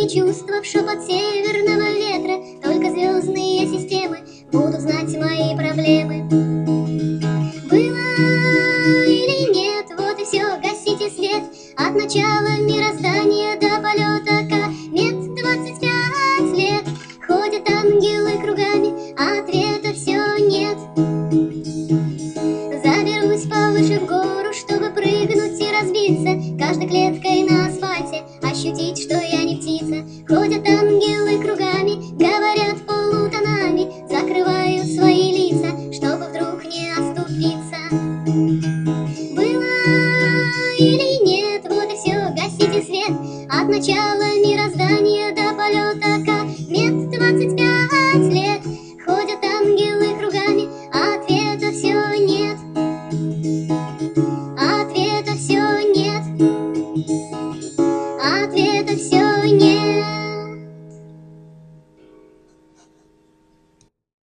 мои чувства в шепот северного ветра. Только звездные системы будут знать мои проблемы. Было или нет, вот и все, гасите свет. От начала мироздания до полета комет 25 лет. Ходят ангелы кругами, а ответа все нет. Заберусь повыше в гору, чтобы прыгнуть и разбиться каждой клеткой на асфальте, ощутить, что я не птица. Ходят ангелы кругами, говорят полутонами, закрываю свои лица, чтобы вдруг не оступиться. Было или нет, вот и все, гасите свет. От начала